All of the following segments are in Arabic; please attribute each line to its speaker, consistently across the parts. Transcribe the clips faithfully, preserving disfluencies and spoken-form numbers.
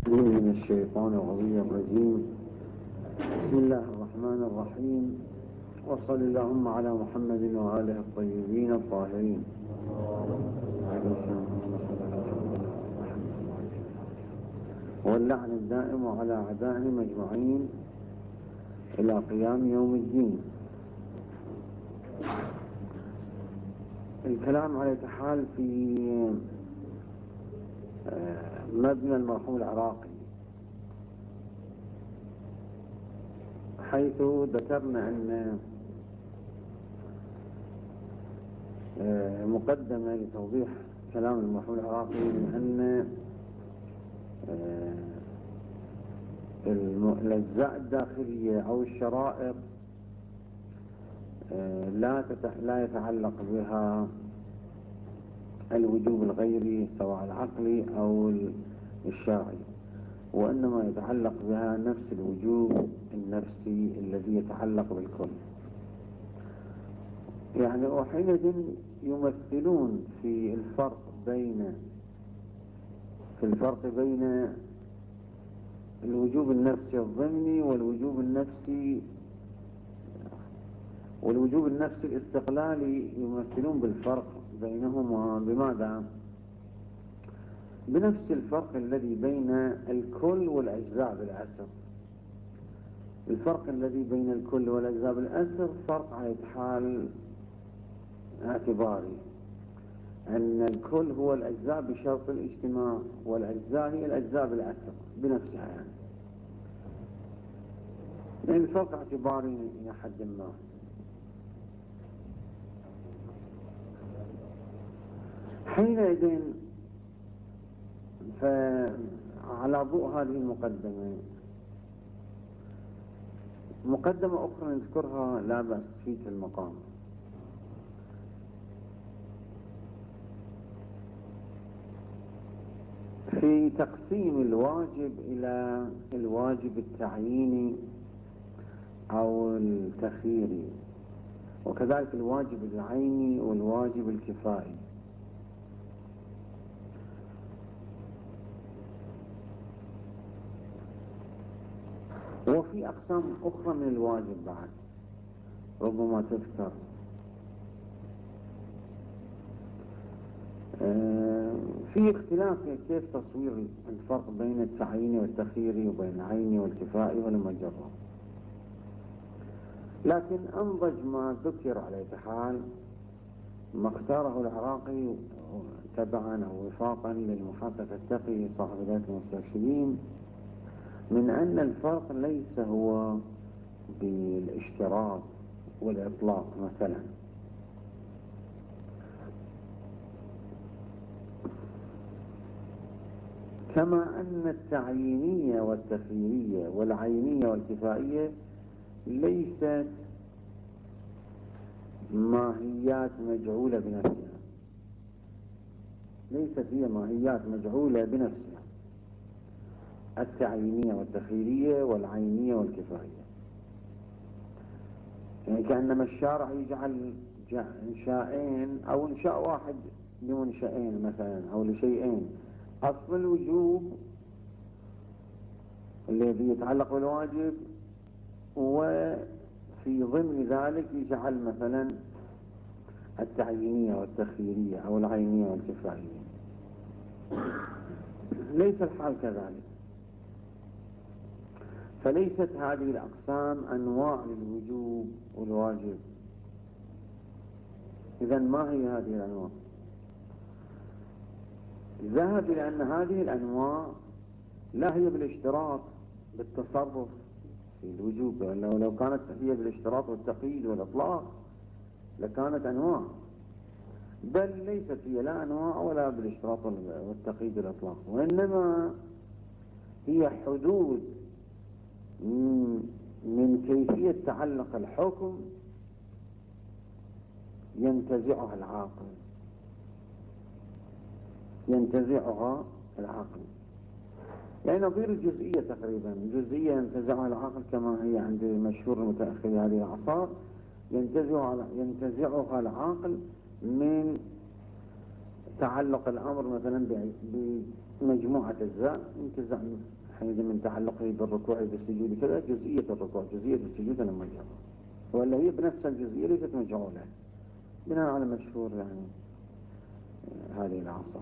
Speaker 1: من الشيطان الغوي الرجيم. بسم الله الرحمن الرحيم، وصل اللهم على محمد وآله الطيبين الطاهرين. واللعن الدائم على أعدائهم أجمعين إلى قيام يوم الدين. الكلام على حال في مبنى المرحوم العراقي، حيث ذكرنا أن مقدمة لتوضيح كلام المرحوم العراقي من أن الأجزاء الداخلية أو الشرائط لا لا يتعلق بها الوجوب الغيري سواء العقلي أو الشرعي، وإنما يتعلق بها نفس الوجوب النفسي الذي يتعلق بالكل. يعني وحينئذ يمثلون في الفرق بين في الفرق بين الوجوب النفسي الضمني والوجوب النفسي والوجوب النفسي الاستقلالي، يمثلون بالفرق بينهما بماذا؟ بنفس الفرق الذي بين الكل والأجزاء بالأسر. الفرق الذي بين الكل والأجزاء بالأسر فرق على حال اعتباري أن الكل هو الأجزاء بشرط الاجتماع، والأجزاء هي الأجزاء بالأسر بنفسها. يعني يعني الفرق اعتباري إلى حد ما. حينئذ فعلى ضوء هذه المقدمة مقدمة أخرى نذكرها لا بأس في المقام. في تقسيم الواجب إلى الواجب التعييني أو التخييري، وكذلك الواجب العيني والواجب الكفائي. وفي أقسام أخرى من الواجب بعد ربما تذكر. في اختلاف كيف تصوير الفرق بين التعييني والتخييري وبين العيني والكفائي والمجرد، لكن أنضج ما ذكر على حال ما اختاره العراقي تبعا أو وفاقا للمحقق التقي صاحب ذات المسترشدين، من أن الفرق ليس هو بالاشتراط والإطلاق مثلا، كما أن التعيينية والتخييرية والعينية والكفائية ليست ماهيات مجعولة بنفسها، ليست هي ماهيات مجعولة بنفسها، التعيينية والتخييرية والعينية والكفائية. يعني كأنما الشارع يجعل إنشاءين أو إنشاء واحد لمنشأين مثلا أو لشيئين، أصل الوجوب الذي يتعلق بالواجب، وفي ضمن ذلك يجعل مثلا التعيينية والتخييرية أو العينية والكفائية. ليس الحال كذلك، فليست هذه الأقسام أنواع للوجوب والواجب. إذن ما هي هذه الأنواع؟ ذهب إلى أن هذه الأنواع لا هي بالاشتراط بالتصرف في الوجوب، لأنه لو كانت هي بالاشتراط والتقييد والإطلاق لكانت أنواع، بل ليست هي لا أنواع ولا بالاشتراط والتقييد والإطلاق، وإنما هي حدود من كيفية تعلق الحكم ينتزعها العاقل ينتزعها العاقل يعني نظير الجزئية تقريبا. الجزئية ينتزعها العاقل كما هي عند مشهور المتأخر هذه الأعصار، ينتزعها ينتزعها العاقل من تعلق الأمر مثلا مجموعة أجزاء ينتزع حينئذ من تعلقه بالركوع بالسجود كذا جزئية الركوع جزئية السجود لما جاء، ولا هي بنفس الجزئية ليست مجعولة بناء على مشهور يعني هذه العصا.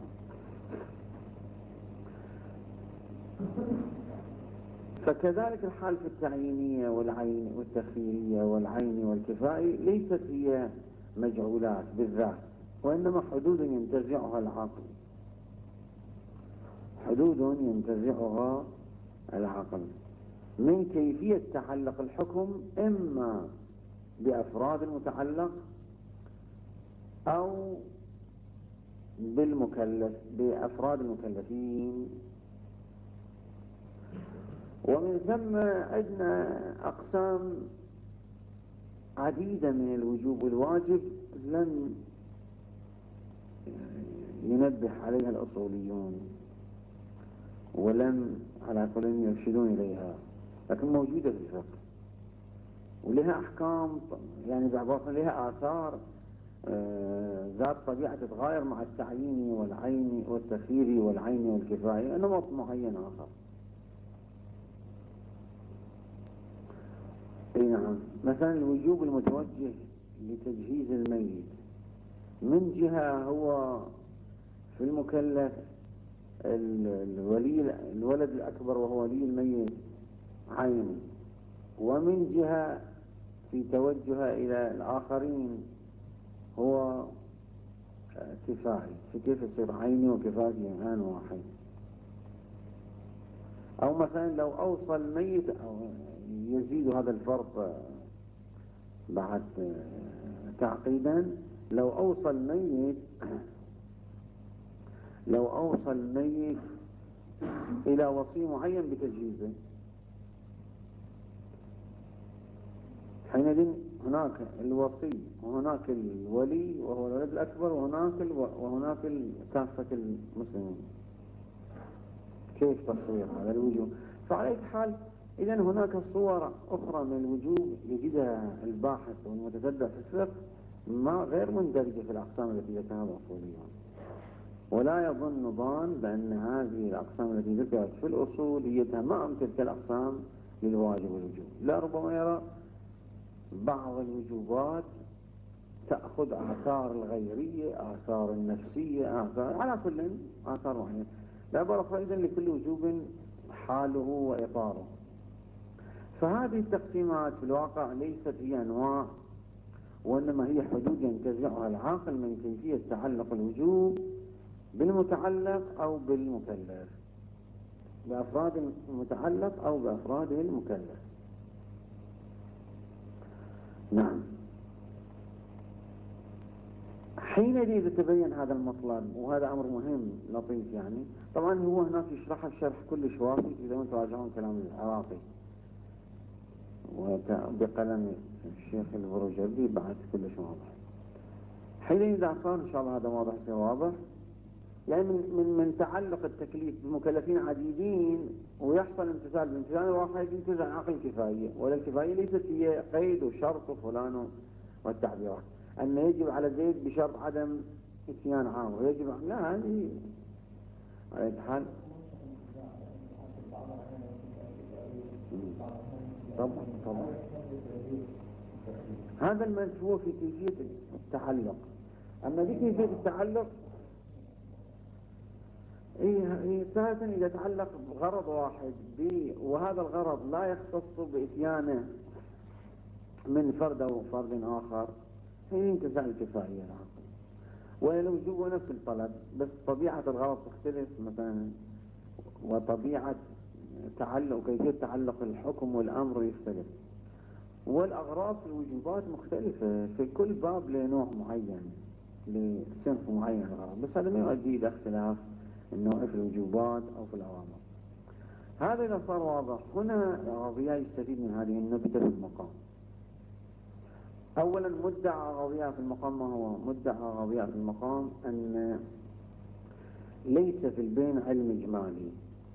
Speaker 1: فكذلك الحال في التعيينية والعين والتخييرية والعين والكفائي ليست هي مجعولات بالذات، وإنما حدود ينتزعها العقل، حدود ينتزعها العقل من كيفية تعلق الحكم إما بأفراد المتعلق أو بالمكلف بأفراد المكلفين. ومن ثم عندنا أقسام عديدة من الوجوب والواجب لم ينبه عليها الأصوليون ولم على كل يرشدون إليها، لكن موجودة في الفقه ولها أحكام، يعني بعضها لها آثار ذات طبيعة تتغير مع التعيين والعين والتخيير والعين والكفاية، نمط معين آخر. اي نعم، مثلا الوجوب المتوجه لتجهيز الميت من جهة هو في المكلف الولي الولد الأكبر وهو ولي الميت عين، ومن جهة في توجه إلى الآخرين هو كفاية، فكيف يصير عيني وكفاية آن واحد. أو مثلا لو أوصى الميت أو يزيد هذا الفرق بعد تعقيدا، لو أوصى الميت لو أوصى الميت إلى وصي معين بتجهيزه، حينئذ هناك الوصي وهناك الولي وهو الولد الأكبر وهناك الو... وهناك كافة المسلمين. كيف تصوير هذا الوجوب؟ فعلى حال إذا هناك صور أخرى من الوجوب يجدها الباحث والمتتبع في الفقه ما غير مندرجة في الأقسام التي ذكرها الأصوليون، ولا يظن ظان بأن هذه الأقسام التي ذكرت في الأصول هي تمام تلك الأقسام للواجب والوجوب، لا، ربما يرى بعض الوجوبات تأخذ آثار الغيرية، آثار النفسية، آثار على كل آثار معينة، لا برق إذن لكل وجوب حاله وإطاره. فهذه التقسيمات في الواقع ليست هي أنواع، وإنما هي حدود ينتزعها العاقل من كيفية تعلق الوجوب بالمتعلق أو بالمكلف، بأفراد المتعلق أو بأفراد المكلف. نعم، حينئذ تبين هذا المطلب، وهذا أمر مهم لطيف يعني. طبعا هو هناك يشرحها الشرح كلش وافي إذا أنتم تراجعون كلام العراقي وبقلم الشيخ البروجردي بعد كلش واضح. حينئذ إذا صار إن شاء الله هذا واضح يصير واضح، يعني من, من, من تعلق التكليف بمكلفين عديدين ويحصل امتثال بامتثال واحد ينتزع عقل الكفاية، ولا الكفاية ليست هي قيد وشرط وفلان والتعبيرات أن يجب على زيد بشرط عدم اتيان عام ويجب، لا، هذه على الحال طبعا طبعا هذا المنفوع في كيفية التعلق. أما في كيفية التعلق إيه ساعة إذا تعلق بغرض واحد بي وهذا الغرض لا يختص بإتيانه من فرد أو فرد آخر، هي ينتزع الكفاية العقل، ولو جوا نفس الطلب بس طبيعة الغرض تختلف مثلا، وطبيعة تعلق كيفية تعلق الحكم والأمر يختلف، والأغراض في الوجوبات مختلفة في كل باب لنوع معين لصنف معين الغرض، بس هذا ما يؤدي إلى اختلاف النوع في الوجوبات أو في الأوامر. هذا إذا صار واضح. هنا الغضياء يستفيد من هذه النكتة في المقام. أولا مدعى غضياء في المقام، ما هو مدعى غضياء في المقام؟ أن ليس في البين علم إجمالي،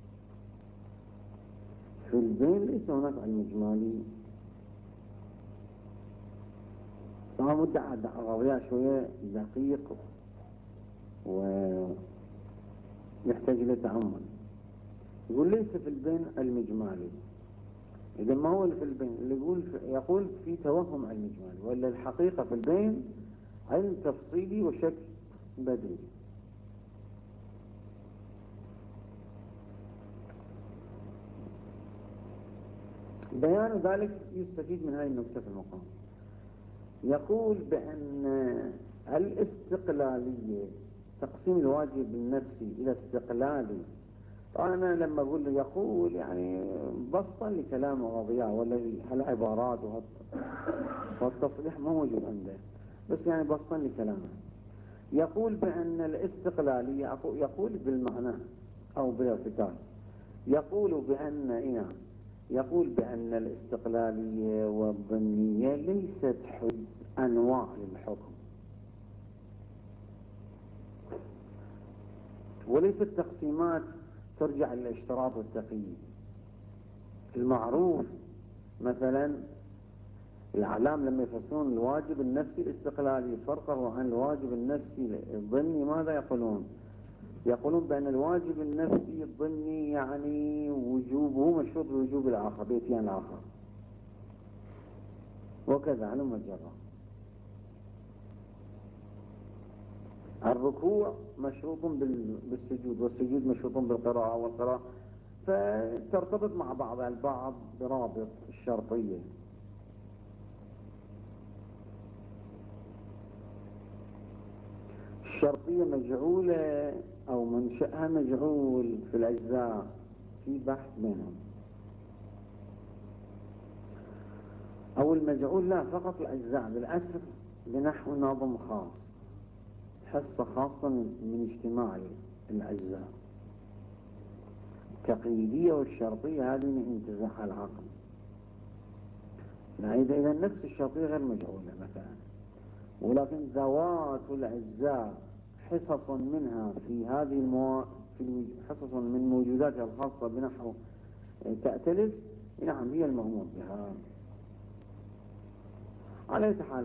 Speaker 1: في البين ليس هناك علم إجمالي. طبعا مدعى غضياء شوية دقيق و يحتاج إلى تأمل. يقول ليس في البين المجمالي. إذا ما هو اللي في البين اللي يقول في يقول في توهم علم إجمالي، ولا الحقيقة في البين علم تفصيلي وشك بديهي. بيان ذلك يستفيد من هذه النكتة في المقام. يقول بأن الاستقلالية، تقسيم الواجب النفسي إلى استقلالي. طبعا أنا لما أقول له يقول يعني بسطا لكلام وضياع، ولا العبارات والتصريح ما موجود عنده، بس يعني بسطا لكلامه. يقول بأن الاستقلالية، يقول بالمعنى أو بالارتكاز، يقول بأن إيه يقول بأن الاستقلالية والضمنية ليست حد أنواع للحكم، وليست تقسيمات ترجع للاشتراط والتقييد. المعروف مثلا الأعلام لما يفسرون الواجب النفسي الاستقلالي فرقه عن الواجب النفسي الضمني، ماذا يقولون؟ يقولون بأن الواجب النفسي الضمني يعني وجوبه مشروط بوجوب الآخر، بإتيان الآخر، وكذا على مجرى. الركوع مشروط بالسجود، والسجود مشروط بالقراءة، والقراءة فترتبط مع بعضها البعض برابط الشرطية. الشرطية مجعولة أو منشأها مجعول في الأجزاء، في بحث بينهم. أو المجعول لا فقط الأجزاء بالأسر بنحو نظم خاص، حصة خاصة من اجتماع الأجزاء. التقييدية والشرطية هذه من انتزاع العقل. إذا نفس الشرطية غير مجعولة مثلا، ولكن ذوات الأجزاء حصص منها في هذه المو... في حصص من موجوداتها الخاصة بنحو تأتلف، نعم هي المأمور بها. على أي حال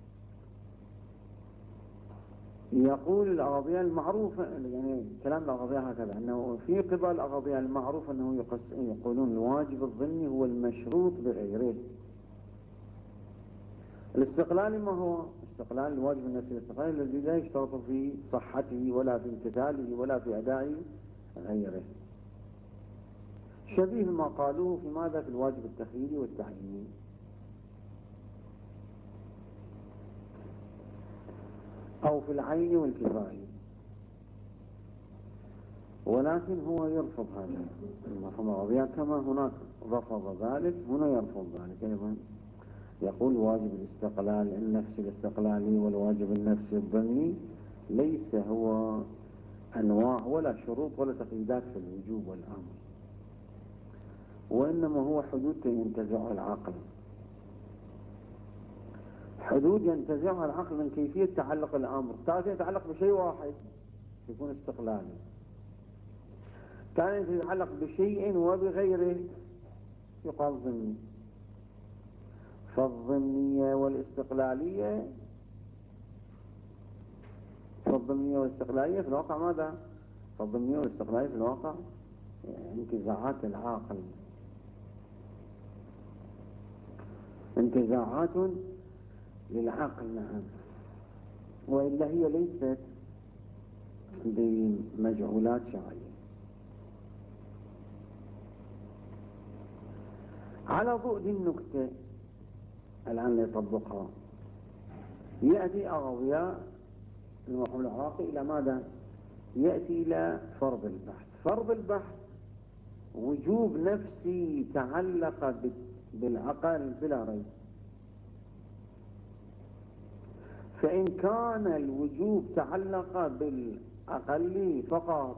Speaker 1: يقول الأغاضية المعروفة، يعني كلام الأغاضية هكذا، أنه في قبل الأغاضية المعروف أنه يقص... يقولون الواجب الضمني هو المشروط بغيره. الاستقلال ما هو؟ استقلال الواجب النفسي الاستقلال الذي لا يشترط في صحته ولا في امتثاله ولا في أداء غيره، شبيه ما قالوه في ماذا؟ في الواجب التخييري والتعييني. أو في العين والكفاية. ولكن هو يرفض هذا المفهوم الأغاضية، كما هناك رفض ذلك هنا يرفض ذلك أيضا. يقول واجب الاستقلال النفسي الاستقلالي والواجب النفسي الضمني ليس هو أنواع ولا شروط ولا تقييدات في الوجوب والأمر، وإنما هو حدود ينتزعها العقل، حدود ينتزعها العقل من كيفية تعلق الأمر. تارة يتعلق بشيء واحد يكون استقلالي، تارة يتعلق بشيء وبغيره يقال ضمني. فالضمنية والاستقلالية فالضمنية والاستقلالية في الواقع ماذا؟ فالضمنية والاستقلالية في الواقع انتزاعات العاقل، انتزاعات للعقل. نعم، وإلا هي ليست بمجعولات شرعية. على ضوء دي النكتة الآن يطبقها، يأتي أغاضياء المفهوم العراقي إلى ماذا؟ يأتي إلى فرض البحث. فرض البحث وجوب نفسي تعلق بالعقل بلا ريب. فإن كان الوجوب تعلق بالأقل فقط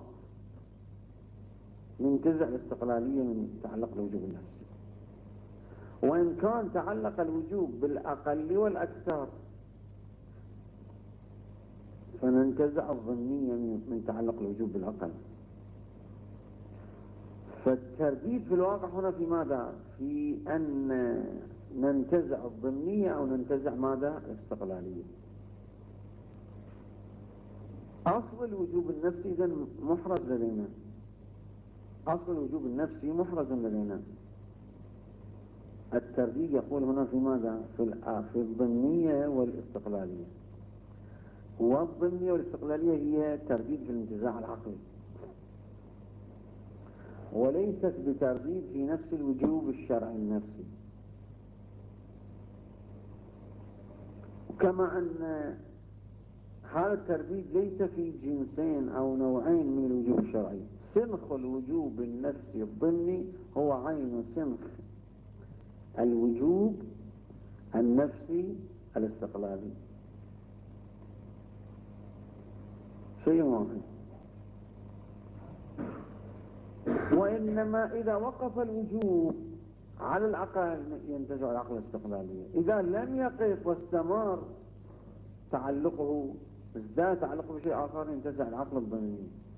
Speaker 1: ننتزع الاستقلالية من تعلق الوجوب النفسي، وإن كان تعلق الوجوب بالأقل والأكثر فننتزع الضمنية من تعلق الوجوب بالأقل. فالترديد في الواقع هنا في ماذا؟ في أن ننتزع الضمنية أو ننتزع ماذا؟ الاستقلالية. أصل الوجوب النفسي إذا محرز لدينا، أصل الوجوب النفسي محرز لدينا. الترديد يقول هنا في ماذا؟ في في الضمنية والاستقلالية. والضمنية والاستقلالية هي ترديد في الانتزاع العقلي، وليست بترديد في نفس الوجوب الشرعي النفسي. كما أن هذا الترديد ليس في جنسين أو نوعين من الوجوب الشرعي. سنخ الوجوب النفسي الضمني هو عين سنخ الوجوب النفسي الاستقلالي، شيء واحد. وإنما إذا وقف الوجوب على العقل ينتزع العقل الاستقلالية، إذا لم يقف واستمر تعلقه، ازداد تعلقه بشيء آخر، ينتزع العقل الضمني.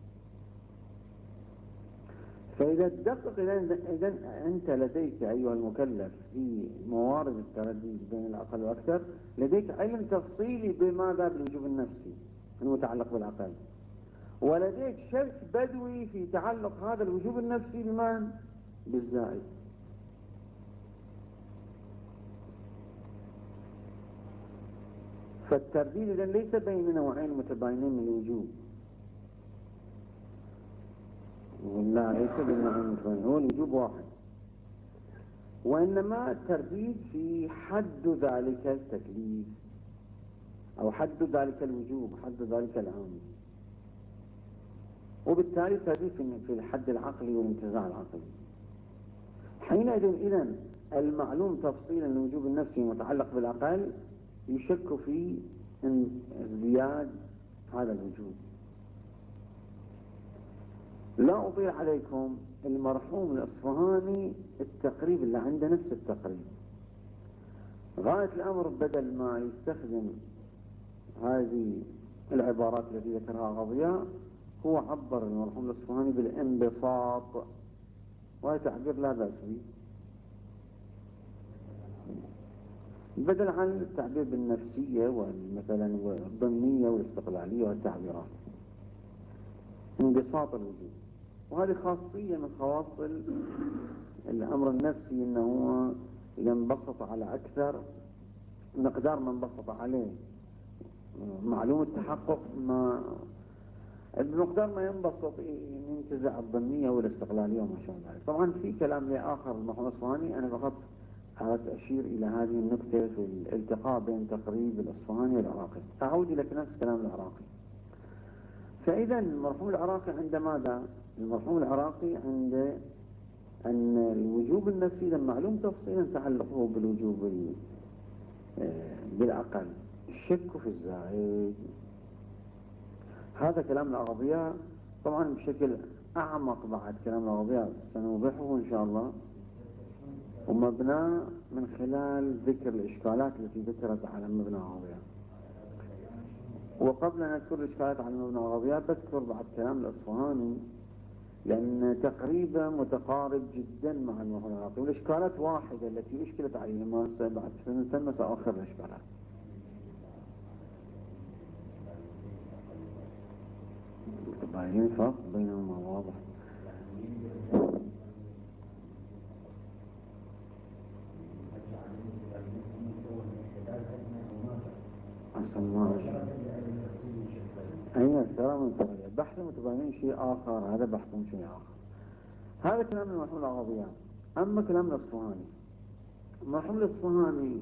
Speaker 1: فإذا تدقق، إذا أنت لديك أيها المكلف في موارد الترديد بين العقل والأكثر لديك علم تفصيلي بماذا؟ بالوجوب النفسي المتعلق بالعقل، ولديك شرك بدوي في تعلق هذا الوجوب النفسي بمن؟ بالزائد. فالترديد إذن ليس بين نوعين متباينين من الوجوب، ولا ليس بين نوعين متباينين، هو الوجوب واحد، وإنما الترديد في حد ذلك التكليف أو حد ذلك الوجوب، حد ذلك العام، وبالتالي الترديد في الحد العقلي والانتزاع العقلي. حينئذ إذن المعلوم تفصيلا الوجوب النفسي المتعلق بالعقل يشك في ازدياد هذا الوجوب. لا أطيل عليكم، المرحوم الأصفهاني التقريب اللي عنده نفس التقريب، غاية الأمر بدل ما يستخدم هذه العبارات التي ذكرها غضياء، هو عبر المرحوم الأصفهاني بالانبساط، وهذا تعبير لا بأس به، بدل عن التعبير بالنفسية ومثلا والضمنية والاستقلالية والتعبيرات. انبساط الوجود، وهذه خاصية من خواص الأمر النفسي، أنه إذا انبسط على أكثر مقدار ما انبسط عليه معلوم التحقق، ما بمقدار ما ينبسط ينتزع الضمنية والاستقلالية وما شابه ذلك. طبعا في كلام لآخر المرحوم الأصفهاني، أنا فقط أردت أشير إلى هذه النقطة في الالتقاء بين تقريب الأصفهاني والعراقي. أعود إلى نفس كلام العراقي. فإذا المرحوم العراقي عند ماذا؟ المرحوم العراقي عند أن الوجوب النفسي لما معلوم تفصيلا تعلقه بالوجوب بالأقل، الشك في الزائد. هذا كلام الأغضياء طبعا بشكل أعمق بعد كلام الأغضياء سنوضحه إن شاء الله، ومبنى من خلال ذكر الإشكالات التي ذكرت على مبنى الأغضياء. وقبل أن أذكر الإشكالات على مبنى الأغضياء بذكر بعد كلام الأصفهاني، لأن تقريبا متقارب جدا مع المرحوم العراقي، والإشكالات واحدة التي أشكلت عليه. ما بعد ثم سأؤخر الإشكالات. متباينين فرق بينهما واضح. أصلا ما أين ترى من بحث المتباينين شيء آخر، هذا بحث شيء آخر. هذا كلام المرحوم العربيان. أما كلام الأصفهاني، المرحوم الأصفهاني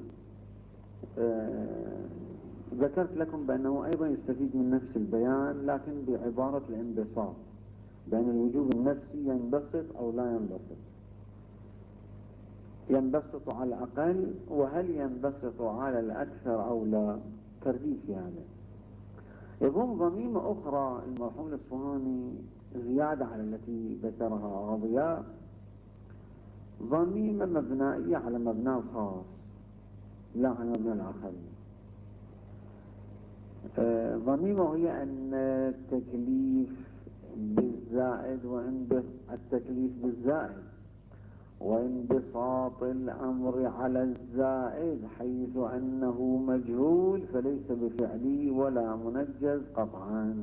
Speaker 1: آه ذكرت لكم بأنه أيضا يستفيد من نفس البيان لكن بعبارة الانبساط، بأن الوجوب النفسي ينبسط أو لا ينبسط، ينبسط على الأقل، وهل ينبسط على الأكثر أو لا؟ ترديد في هذا. يضم ضميمة أخرى المرحوم الأصفهاني زيادة على التي ذكرها غضياء، ضميمة مبنائية على مبنى الخاص لا على مبنى الآخرين. آه ضميمة وهي أن التكليف بالزائد وإن التكليف بالزائد وانبساط الأمر على الزائد حيث أنه مجهول فليس بفعلي ولا منجز قطعا.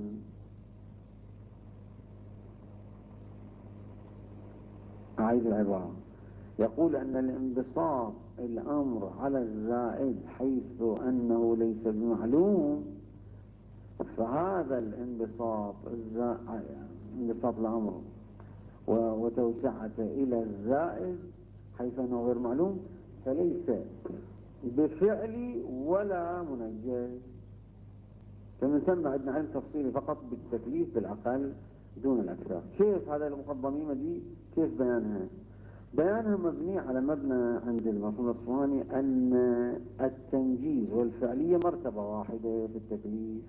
Speaker 1: أعيد العبارة. يقول أن الانبساط الأمر على الزائد حيث أنه ليس بمعلوم، فهذا الانبساط انبساط الأمر وتوسعته إلى الزائد حيث أنه غير معلوم فليس بفعلي ولا منجز. فمن ثم عندنا علم تفصيلي فقط بالتكليف بالأقل دون الأكثر. كيف هذا المقدمين دي كيف بيانها؟ بيانها مبني على مبنى عند المفهوم الأسواني أن التنجيز والفعلية مرتبة واحدة في التكليف،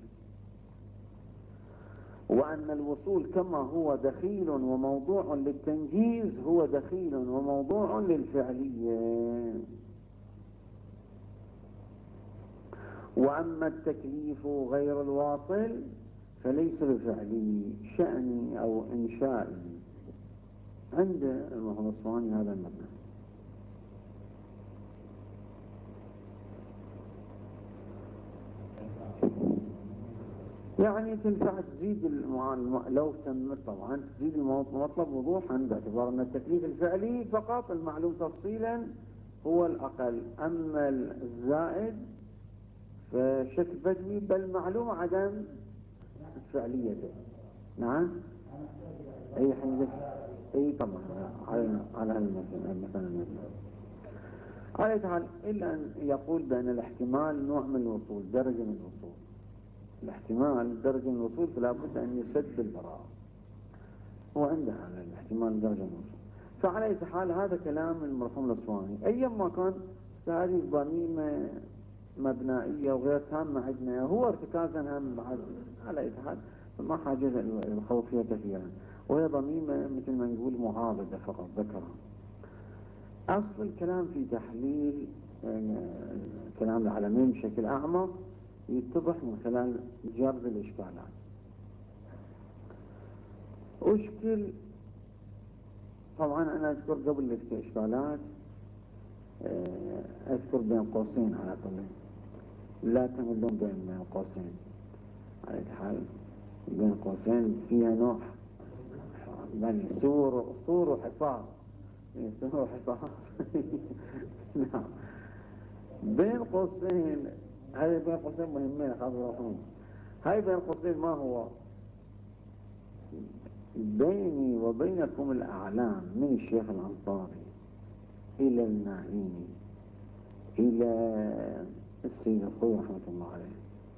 Speaker 1: وأن الوصول كما هو دخيل وموضوع للتنجيز هو دخيل وموضوع للفعلية. وأما التكليف غير الواصل فليس بفعلي شأني أو إنشائي. عند المفهوم الأسواني هذا المبنى. يعني تنفع تزيد الم... لو تمت طبعا تزيد المطلب وضوحا باعتبار أن التكليف الفعلي فقط المعلوم تفصيلا هو الأقل، أما الزائد فشك بدوي بل معلوم عدم فعليته. نعم أي حين أي طبعا على على المثل مثلا المثل على تعال إلا أن يقول بأن الاحتمال نوع من الوصول درجة من الوصول. الاحتمال درجة من الوصول فلا بد أن يسد بالبراءة، هو عنده هذا الاحتمال درجة من الوصول. فعلى أي حال هذا كلام المرحوم الأسواني. أيما كان هذه ضميمة مبنائية وغير تامة عندنا هو ارتكازا هم بعد على أي حال ما حاجة الخوف فيها كثيرا، وهي ضميمة مثل ما نقول معارضة فقط ذكرها. أصل الكلام في تحليل يعني كلام العالمين بشكل أعمق يتضح من خلال جرد الإشكالات. أشكل طبعا أنا أذكر قبل الإشكالات أذكر بين قوسين على طول لا تملون بين قوسين على الحال بين قوسين فيها نوع يعني سور سور وحصار سور وحصار نعم بين قوسين. هذه بين قوسين مهمين خاصة. هاي بين قوسين ما هو؟ بيني وبينكم الأعلام من الشيخ الأنصاري إلى النعيمي إلى السيد الخوي رحمة الله عليه،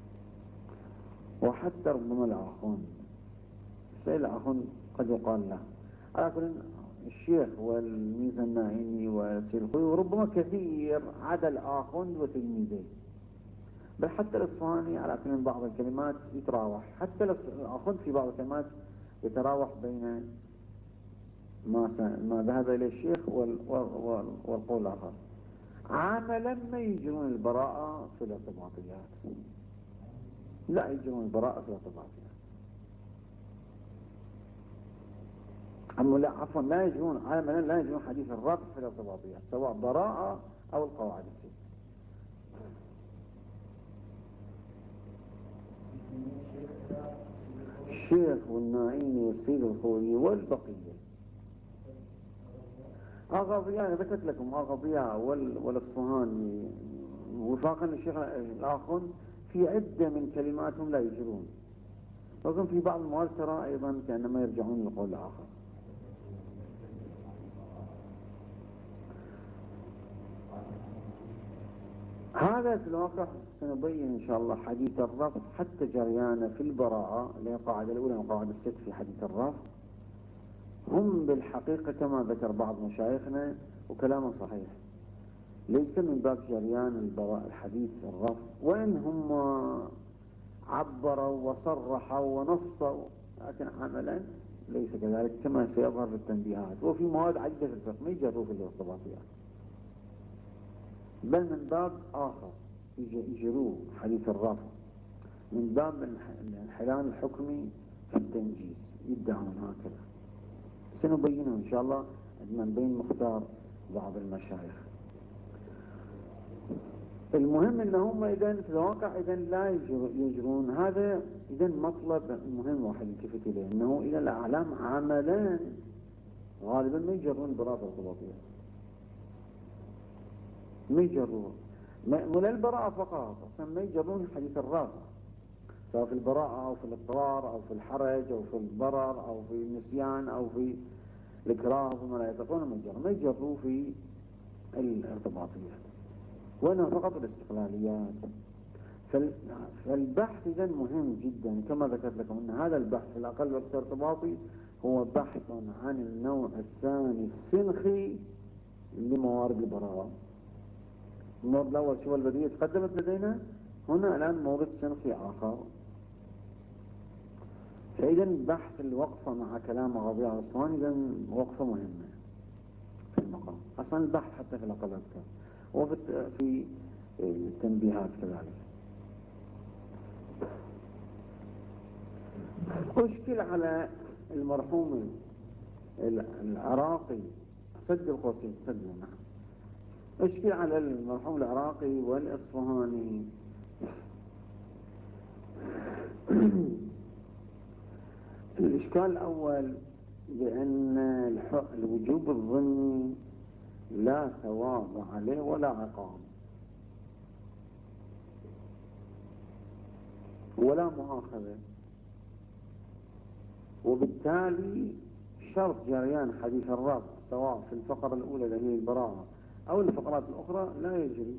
Speaker 1: وحتى ربما الآخون السيد الآخون قد يقال له على كل الشيخ والميزة النعيمي والسيد الخوي وربما كثير عدا الآخون وتلميذيه، بل حتى الإصفهاني على كل بعض الكلمات يتراوح، حتى الآخون في بعض الكلمات يتراوح بين ما ما ذهب إلى الشيخ والقول الآخر، عاملا ما يجرون البراءة في الارتباطيات، لا يجرون البراءة في الارتباطيات. أما لا عفوا لا يجرون عاملا لا يجرون حديث الرفض في الارتباطيات سواء براءة أو القواعد الست. الشيخ والناعيمي والسيد الخوي والبقية أغاضياء أنا ذكرت لكم أغاضياء والأصفهاني وفاقا للشيخ الآخون في عدة من كلماتهم لا يجرون، لكن في بعض المواد ترى أيضا كأنما يرجعون للقول الآخر. هذا في الواقع سنبين إن شاء الله حديث الرفض حتى جريانا في البراءة اللي هي القاعدة الأولى وقاعدة الست في حديث الرفض هم بالحقيقة كما ذكر بعض مشايخنا وكلامه صحيح ليس من باب جريان البراءة الحديث الرفض، وإن هم عبروا وصرحوا ونصوا لكن عملا ليس كذلك كما سيظهر في التنبيهات. وفي مواد عدة في الفقه ما يجروا في الارتباطيات بل من باب آخر يجروه حديث الرفض من باب الانحلال الحكمي في التنجيز يدعون هكذا. سنبينه إن شاء الله عندما نبين مختار بعض المشايخ. المهم ان هم اذا في الواقع اذا لا يجرون، هذا اذا مطلب مهم واحد يلتفت اليه، انه اذا الاعلام عملا غالبا ما يجرون براءة ارتباطية، ما يجرون ولا البراءة فقط، اصلا ما يجرون حديث الرافع، سواء في البراءة او في الاضطرار او في الحرج او في الضرر او في النسيان او في الاكراه وما لا يطيقون، ما يجرون ما يجروا في الارتباطيات، وانما فقط الاستقلاليات. فالبحث اذا مهم جدا، كما ذكرت لكم ان هذا البحث في الاقل وقت ارتباطي هو بحث عن النوع الثاني السنخي لموارد البراءة. المورد الاول شو البديهية تقدمت لدينا، هنا الان مورد سنخي اخر. فاذا بحث الوقفة مع كلام الربيع الأسواني اذا وقفة مهمة في المقام، اصلا البحث حتى في الاقل اكثر، وفي في التنبيهات كذلك. أشكل على المرحوم العراقي، سد القوسين سد نعم، أشكل على المرحوم العراقي والإصفهاني الإشكال الأول بأن الوجوب الظني لا ثواب عليه ولا عقاب ولا مؤاخذة، وبالتالي شرط جريان حديث الرفع سواء في الفقرة الأولى اللي هي البراءة أو الفقرات الأخرى لا يجري.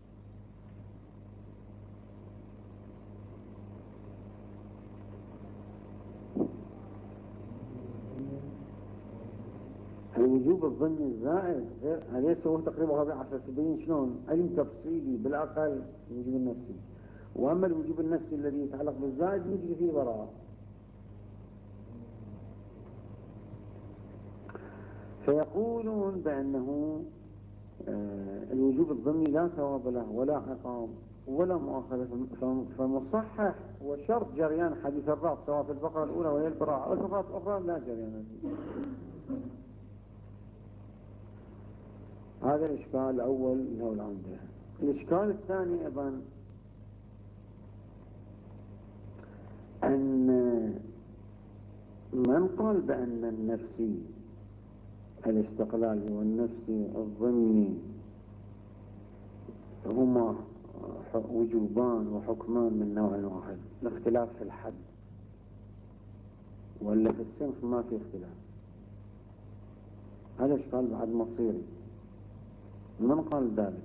Speaker 1: الوجوب الظني الزائد غير ليس هو تقريبا ربع عشر سبعين شلون علم تفصيلي بالأقل الوجوب النفسي، وأما الوجوب النفسي الذي يتعلق بالزائد يجري فيه براءة. فيقولون بأنه آه الوجوب الظني لا ثواب له ولا عقاب ولا مؤاخذة، فمصحح وشرط جريان حديث الرفع سواء في الفقرة الأولى وهي البراءة أو الفقرات الأخرى لا جريان فيه. هذا الإشكال الأول اللي هو العمدة. الإشكال الثاني أيضا أن من قال بأن النفسي الاستقلالي والنفسي الظني هما وجوبان وحكمان من نوع واحد، الاختلاف في الحد ولا في الصنف ما في اختلاف، هذا إشكال بعد مصيري. من قال ذلك؟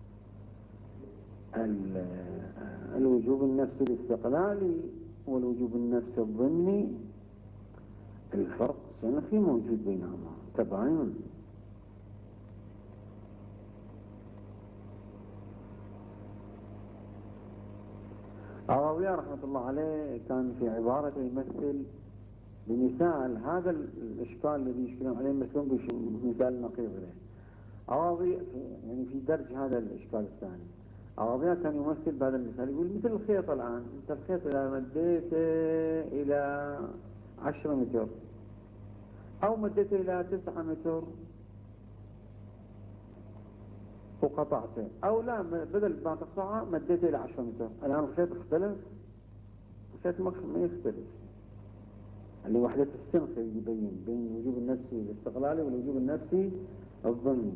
Speaker 1: الوجوب النفسي الاستقلالي والوجوب النفسي الظني الفرق سنخي موجود بينهما تباين. الراوية رحمة الله عليه كان في عبارته يمثل بمثال هذا الإشكال الذي يشكلون عليه يمثلون بمثال نقيض له. الراوي يعني في درج هذا الإشكال الثاني، الراوية كان يمثل بهذا المثال، يقول مثل الخيط الآن، أنت الخيط إذا مديته إلى عشرة متر أو مديته إلى تسعة متر وقطعته، أو لا بدل ما تقطعه مديته إلى عشرة متر، الآن الخيط اختلف؟ الخيط ما يختلف، اللي وحدة السنخ يبين بين الوجوب النفسي الاستقلالي والوجوب النفسي الظني.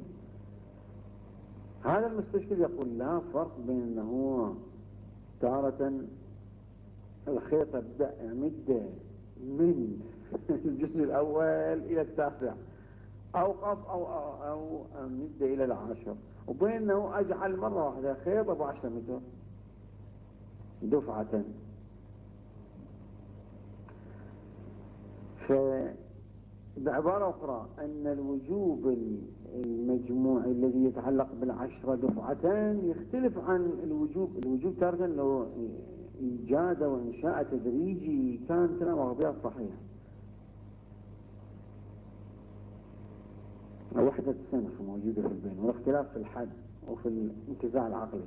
Speaker 1: هذا المستشكل يقول لا فرق بين أنه تارة الخيط ابدأ مده من الجزء الأول إلى التاسع أو قف أو, أو, أو مده إلى العاشر، وبين أنه أجعل مرة واحدة خيط أبو عشرة متر دفعة. فبعبارة أخرى أن الوجوب المجموعي الذي يتعلق بالعشرة دفعتان يختلف عن الوجوب الوجوب تارة لو إيجاد وإنشاء تدريجي كان كلام الربيع صحيح، وحدة السنخ موجودة في البين والاختلاف في الحد وفي الانتزاع العقلي.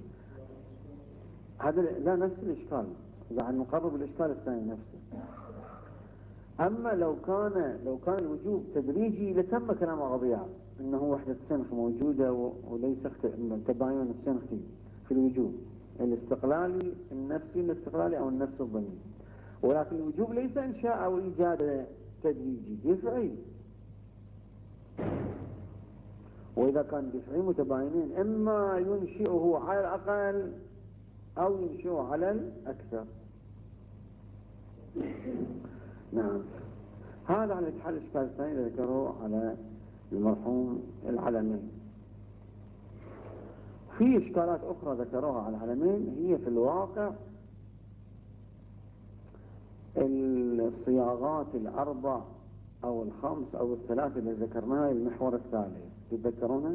Speaker 1: هذا لا نفس الإشكال، يعني نقرب الإشكال الثاني نفسه. أما لو كان لو كان الوجوب تدريجي لتم كلام أغضياء أنه وحدة سنخ موجودة وليس تباين السنخ في الوجوب الاستقلالي النفسي الاستقلالي أو النفس الظني، ولكن الوجوب ليس إنشاء أو إيجاد تدريجي دفعي. وإذا كان دفعي متباينين إما ينشئه على الأقل أو ينشئه على الأكثر. نعم، هذا على حل الإشكال الثاني اللي ذكروه على المرحوم العلمين. في إشكالات أخرى ذكروها على العلمين، هي في الواقع الصياغات الأربع أو الخمس أو الثلاثة اللي ذكرناها المحور الثالث تذكرونها؟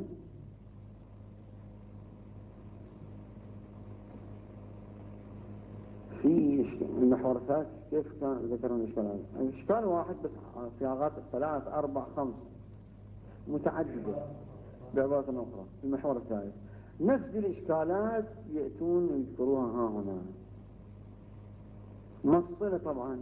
Speaker 1: في المحور الثالث كيف كان ذكرون الإشكالات؟ إشكال واحد بس، صياغات الثلاث أربع خمس متعددة بعبارة أخرى. المحور الثالث نفس الإشكالات يأتون ويذكروها ها هنا. ما الصلة؟ طبعا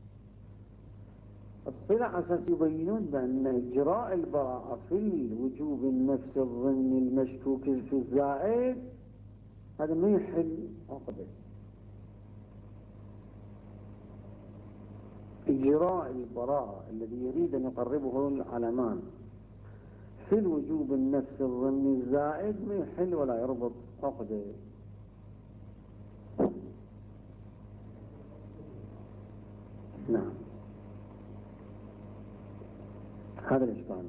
Speaker 1: الصلة على أساس يبينون بأن إجراء البراءة في الوجوب النفس الظني المشكوك في الزائد هذا ما يحل عقده. إجراء البراءة الذي يريد أن يقربه العلمان في الوجوب النفس الظني الزائد ما يحل ولا يربط عقده. نعم، هذا الإشكال.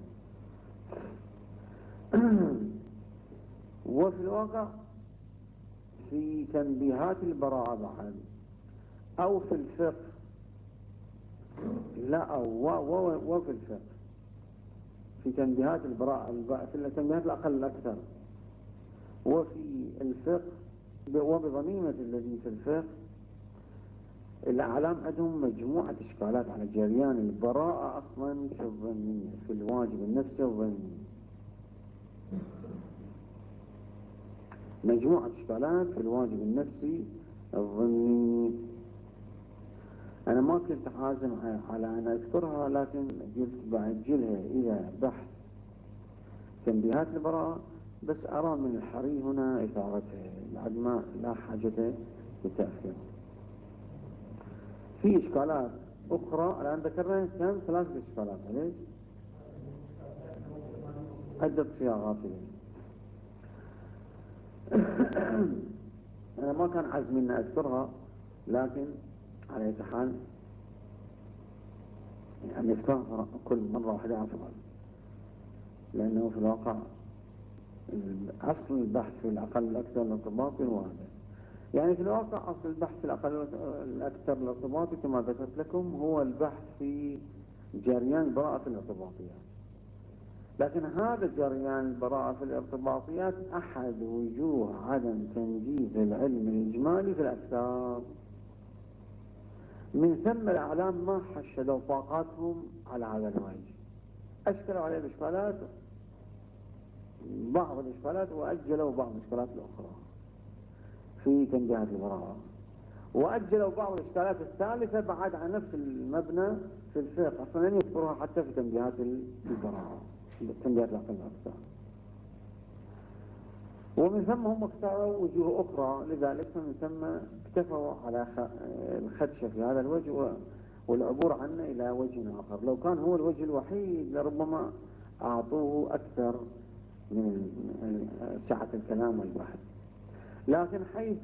Speaker 1: وفي الواقع في تنبيهات البراءة بعد أو في الفقه، لا أو وفي الفقه في تنبيهات البراءة في التنبيهات الأقل الأكثر، وفي الفقه وبضميمة الذي في الفقه الأعلام عندهم مجموعة إشكالات على جريان البراءة أصلا في الظنية في الواجب النفسي الظني، مجموعة إشكالات في الواجب النفسي الظني. أنا ما كنت حازم على أن أذكرها، لكن قلت بأجلها إلى بحث تنبيهات البراءة، بس أرى من الحري هنا إثارتها بعد ما لا حاجة للتأخير. في إشكالات أخرى الآن ذكرنا كم ثلاثة إشكالات، ليش؟ عدة صياغات. أنا ما كان عزمي أن أذكرها، لكن على أي حال يعني أذكرها كل مرة واحدة أفضل، لأنه في الواقع أصل البحث في الأقل الأكثر الارتباطي هو هذا. يعني في الواقع أصل البحث في الأقل الأكثر الارتباطي كما ذكرت لكم هو البحث في جريان براءة الارتباطيات، لكن هذا جريان البراءة في الارتباطيات أحد وجوه عدم تنجيز العلم الإجمالي في الأكثر. من ثم الأعلام ما حشدوا طاقاتهم على هذا الوجه، أشكلوا عليه الإشكالات بعض الإشكالات وأجلوا بعض الإشكالات الأخرى في تنبيهات البراءة، وأجلوا بعض الإشكالات الثالثة بعد عن نفس المبنى في الفقه أصلا لم يذكرها حتى في تنبيهات البراءة، تنبيهات الأقل الأكثر. ومن ثم هم اختاروا وجوه أخرى، لذلك من ثم اكتفوا على الخدشة في هذا الوجه والعبور عنه إلى وجه آخر. لو كان هو الوجه الوحيد لربما أعطوه أكثر من سعة الكلام والبحث، لكن حيث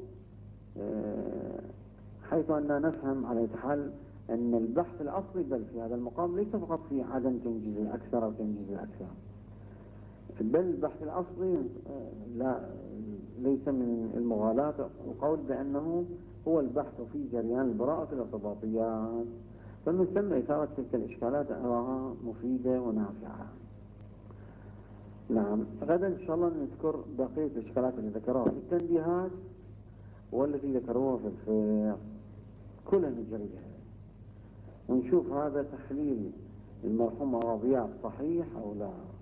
Speaker 1: حيث أننا نفهم على حال أن البحث الأصلي بل في هذا المقام ليس فقط في عدم تنجيز الأكثر أو تنجيز الأكثر، بل البحث الأصلي لا ليس من المغالاة وقول بأنه هو البحث في جريان البراءة في الارتباطيات. فمن ثم إثارة تلك الإشكالات أراها مفيدة ونافعة. نعم، غدا إن شاء الله نذكر بقية الإشكالات اللي ذكروها في التنبيهات والتي ذكروها في الفقه كلها نجريها ونشوف هذا تحليل المرحوم أغاضياء صحيح أو لا.